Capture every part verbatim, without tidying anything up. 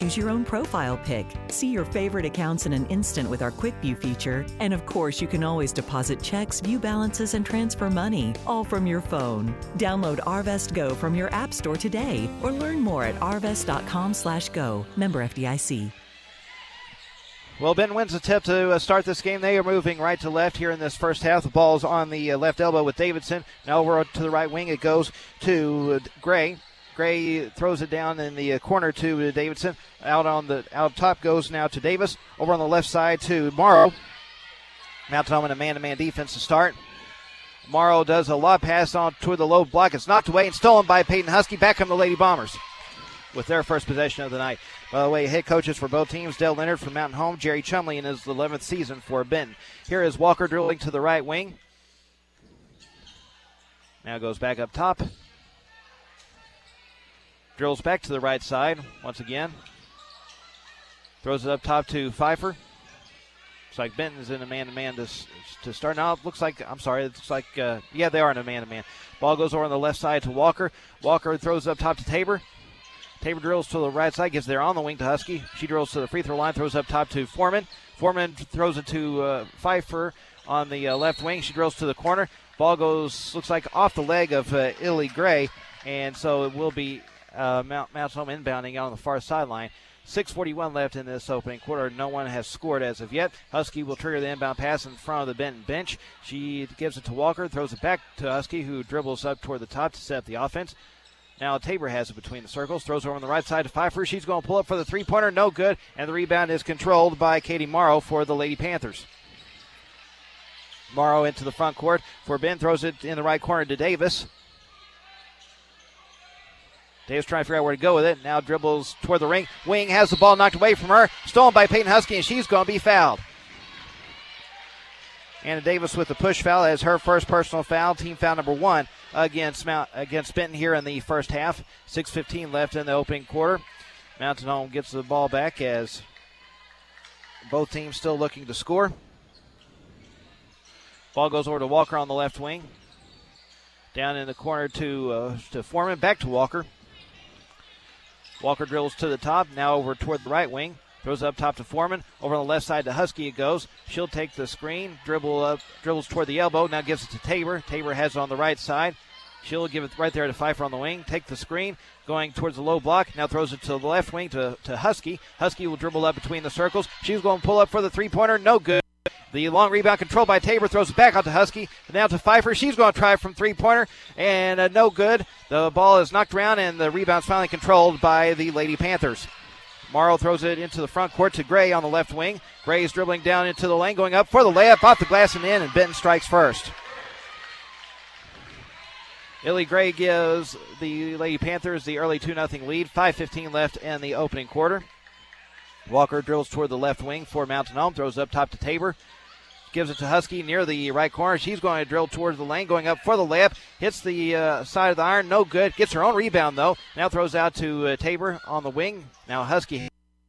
Choose your own profile pic. See your favorite accounts in an instant with our Quick View feature. And of course, you can always deposit checks, view balances, and transfer money, all from your phone. Download Arvest Go from your app store today or learn more at arvest.com slash go. Member F D I C. Well, Ben wins the tip to uh, start this game. They are moving right to left here in this first half. The ball's on the uh, left elbow with Davidson. Now over to the right wing. It goes to uh, Gray. Gray throws it down in the uh, corner to uh, Davidson. Out on the out top goes now to Davis. Over on the left side to Morrow. Mountain Home in a man-to-man defense to start. Morrow does a lob pass on toward the low block. It's knocked away and stolen by Peyton Husky. Back on the Lady Bombers with their first possession of the night. By the way, head coaches for both teams, Dale Leonard from Mountain Home, Jerry Chumley in his eleventh season for Benton. Here is Walker dribbling to the right wing. Now goes back up top. Drills back to the right side once again. Throws it up top to Pfeiffer. Looks like Benton's in a man-to-man to, to start. Now it looks like, I'm sorry, it looks like, uh, yeah, they are in a man-to-man. Ball goes over on the left side to Walker. Walker throws up top to Tabor. Tabor drills to the right side, gets there on the wing to Husky. She drills to the free throw line, throws up top to Foreman. Foreman throws it to uh, Pfeiffer on the uh, left wing. She drills to the corner. Ball goes, looks like off the leg of uh, Illy Gray, and so it will be uh, Mount Mounts Home inbounding out on the far sideline. six forty-one left in this opening quarter. No one has scored as of yet. Husky will trigger the inbound pass in front of the Benton bench. She gives it to Walker, throws it back to Husky, who dribbles up toward the top to set up the offense. Now Tabor has it between the circles, throws over on the right side to Pfeiffer. She's going to pull up for the three-pointer, no good, and the rebound is controlled by Katie Morrow for the Lady Panthers. Morrow into the front court for Ben, throws it in the right corner to Davis. Davis trying to figure out where to go with it. Now dribbles toward the ring. Wing has the ball knocked away from her, stolen by Peyton Husky, and she's going to be fouled. Anna Davis with the push foul as her first personal foul, team foul number one against Mount, against Benton here in the first half. six fifteen left in the opening quarter. Mountain Home gets the ball back as both teams still looking to score. Ball goes over to Walker on the left wing. Down in the corner to uh, to Foreman, back to Walker. Walker drills to the top, now over toward the right wing. Throws up top to Foreman. Over on the left side to Husky it goes. She'll take the screen, dribble up, dribbles toward the elbow. Now gives it to Tabor. Tabor has it on the right side. She'll give it right there to Pfeiffer on the wing. Take the screen, going towards the low block. Now throws it to the left wing to, to Husky. Husky will dribble up between the circles. She's going to pull up for the three-pointer. No good. The long rebound controlled by Tabor, throws it back out to Husky. Now to Pfeiffer. She's going to try from three-pointer, and uh, no good. The ball is knocked around, and the rebound's finally controlled by the Lady Panthers. Morrow throws it into the front court to Gray on the left wing. Gray is dribbling down into the lane, going up for the layup, off the glass and in, and Benton strikes first. Illy Gray gives the Lady Panthers the early two nothing lead. five fifteen left in the opening quarter. Walker drills toward the left wing for Mountain Home, throws up top to Tabor. Gives it to Husky near the right corner. She's going to drill towards the lane, going up for the layup. Hits the uh, side of the iron, no good. Gets her own rebound, though. Now throws out to uh, Tabor on the wing. Now Husky.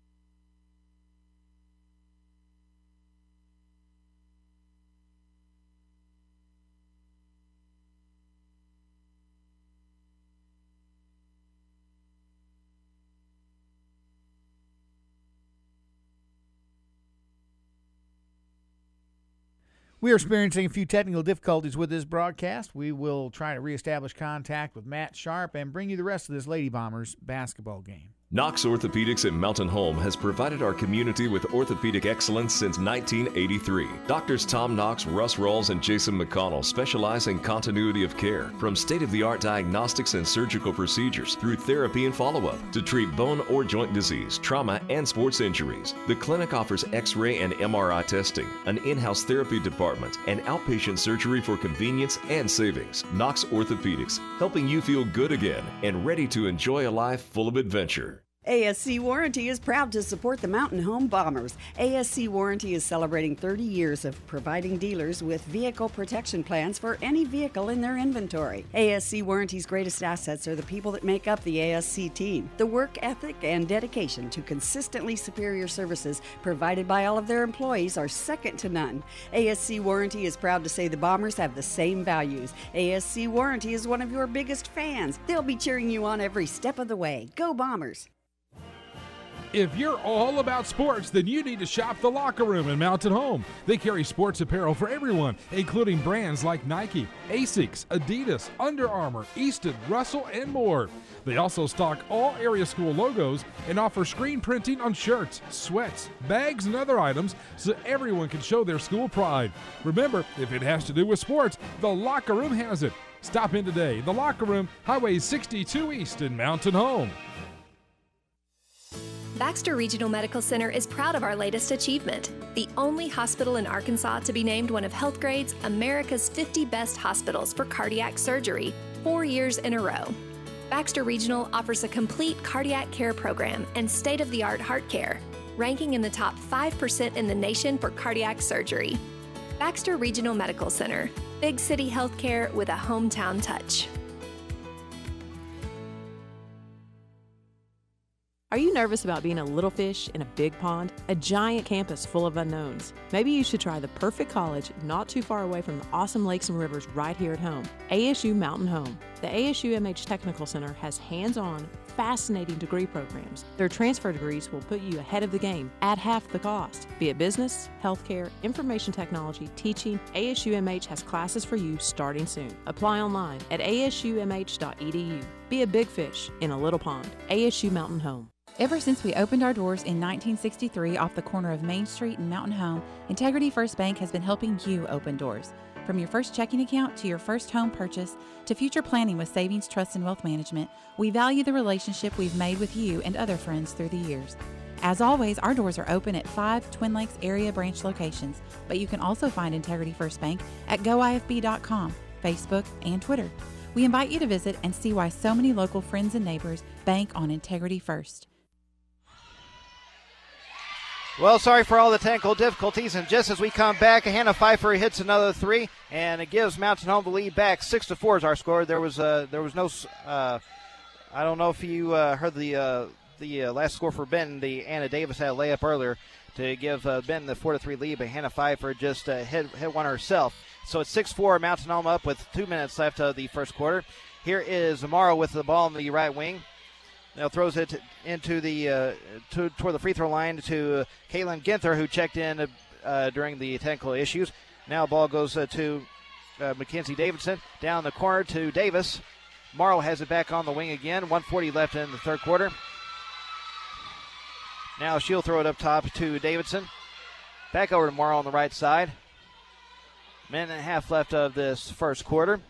We are experiencing a few technical difficulties with this broadcast. We will try to reestablish contact with Matt Sharp and bring you the rest of this Lady Bombers basketball game. Knox Orthopedics in Mountain Home has provided our community with orthopedic excellence since nineteen eighty-three. Doctors Tom Knox, Russ Rawls, and Jason McConnell specialize in continuity of care, from state-of-the-art diagnostics and surgical procedures through therapy and follow-up to treat bone or joint disease, trauma, and sports injuries. The clinic offers X-ray and M R I testing, an in-house therapy department, and outpatient surgery for convenience and savings. Knox Orthopedics, helping you feel good again and ready to enjoy a life full of adventure. A S C Warranty is proud to support the Mountain Home Bombers. A S C Warranty is celebrating thirty years of providing dealers with vehicle protection plans for any vehicle in their inventory. A S C Warranty's greatest assets are the people that make up the A S C team. The work ethic and dedication to consistently superior services provided by all of their employees are second to none. A S C Warranty is proud to say the Bombers have the same values. A S C Warranty is one of your biggest fans. They'll be cheering you on every step of the way. Go Bombers! If you're all about sports, then you need to shop The Locker Room in Mountain Home. They carry sports apparel for everyone, including brands like Nike, Asics, Adidas, Under Armour, Easton, Russell, and more. They also stock all area school logos and offer screen printing on shirts, sweats, bags, and other items so everyone can show their school pride. Remember, if it has to do with sports, The Locker Room has it. Stop in today. The Locker Room, Highway sixty-two East in Mountain Home. Baxter Regional Medical Center is proud of our latest achievement, the only hospital in Arkansas to be named one of HealthGrade's America's fifty Best Hospitals for Cardiac Surgery, four years in a row. Baxter Regional offers a complete cardiac care program and state-of-the-art heart care, ranking in the top five percent in the nation for cardiac surgery. Baxter Regional Medical Center, big city healthcare with a hometown touch. Are you nervous about being a little fish in a big pond? A giant campus full of unknowns? Maybe you should try the perfect college not too far away from the awesome lakes and rivers right here at home. A S U Mountain Home. The A S U M H Technical Center has hands-on, fascinating degree programs. Their transfer degrees will put you ahead of the game at half the cost. Be it business, healthcare, information technology, teaching, A S U M H has classes for you starting soon. Apply online at a s u m h dot e d u. Be a big fish in a little pond. A S U Mountain Home. Ever since we opened our doors in nineteen sixty-three off the corner of Main Street and Mountain Home, Integrity First Bank has been helping you open doors. From your first checking account to your first home purchase to future planning with savings, trust, and wealth management, we value the relationship we've made with you and other friends through the years. As always, our doors are open at five Twin Lakes area branch locations, but you can also find Integrity First Bank at go I F B dot com, Facebook, and Twitter. We invite you to visit and see why so many local friends and neighbors bank on Integrity First. Well, sorry for all the technical difficulties, and just as we come back, Hannah Pfeiffer hits another three, and it gives Mountain Home the lead back. Six to four is our score. There was uh, there was no, uh, I don't know if you uh, heard the uh, the uh, last score for Benton. The Anna Davis had a layup earlier to give uh, Benton the four to three lead, but Hannah Pfeiffer just uh, hit hit one herself. So it's six four, Mountain Home up with two minutes left of the first quarter. Here is Amaro with the ball on the right wing. Now throws it into the uh, to, toward the free throw line to uh, Caitlin Ginther, who checked in uh, during the technical issues. Now ball goes uh, to uh, Mackenzie Davidson. Down the corner to Davis. Morrow has it back on the wing again. one forty left in the third quarter. Now she'll throw it up top to Davidson. Back over to Morrow on the right side. Minute and a half left of this first quarter.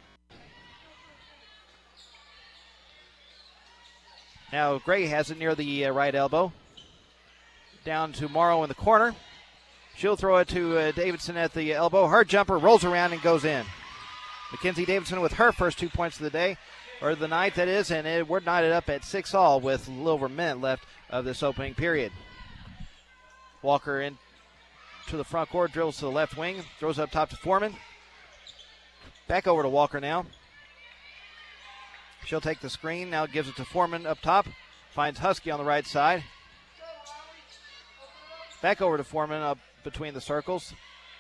Now Gray has it near the uh, right elbow. Down to Morrow in the corner. She'll throw it to uh, Davidson at the elbow. Her jumper rolls around and goes in. Mackenzie Davidson with her first two points of the day, or the night that is, and it, we're knotted up at six all with a little over a minute left of this opening period. Walker in to the front court, drills to the left wing, throws up top to Foreman. Back over to Walker now. She'll take the screen, now gives it to Foreman up top. Finds Husky on the right side. Back over to Foreman up between the circles.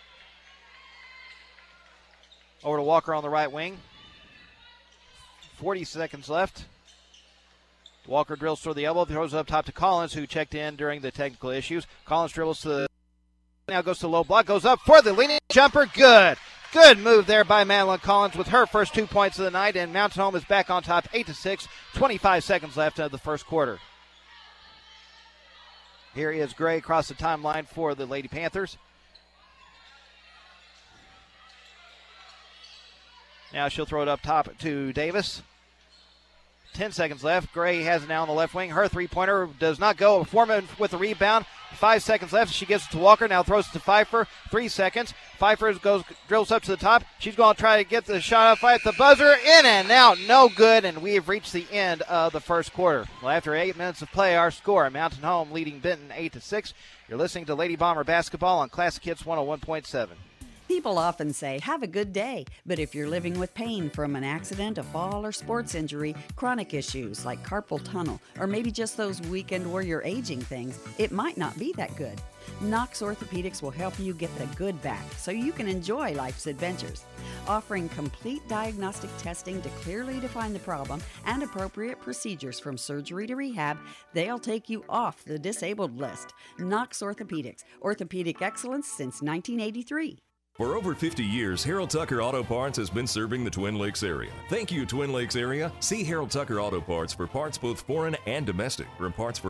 Over to Walker on the right wing. forty seconds left. Walker drills through the elbow, throws it up top to Collins, who checked in during the technical issues. Collins dribbles to the, now goes to low block, goes up for the leaning jumper, good. Good move there by Madeline Collins with her first two points of the night, and Mountain Home is back on top, eight to six, twenty-five seconds left of the first quarter. Here is Gray across the timeline for the Lady Panthers. Now she'll throw it up top to Davis. Ten seconds left. Gray has it now on the left wing. Her three-pointer does not go. Foreman with the rebound. Five seconds left. She gives it to Walker. Now throws it to Pfeiffer. Three seconds. Pfeiffer goes, drills up to the top. She's going to try to get the shot up at the buzzer. In and out. No good. And we have reached the end of the first quarter. Well, after eight minutes of play, our score, Mountain Home leading Benton eight to six. You're listening to Lady Bomber Basketball on Classic Hits one oh one point seven. People often say, have a good day, but if you're living with pain from an accident, a fall, or sports injury, chronic issues like carpal tunnel, or maybe just those weekend warrior aging things, it might not be that good. Knox Orthopedics will help you get the good back so you can enjoy life's adventures. Offering complete diagnostic testing to clearly define the problem and appropriate procedures from surgery to rehab, they'll take you off the disabled list. Knox Orthopedics, orthopedic excellence since nineteen eighty-three. For over fifty years, Harold Tucker Auto Parts has been serving the Twin Lakes area. Thank you, Twin Lakes area. See Harold Tucker Auto Parts for parts both foreign and domestic. For parts for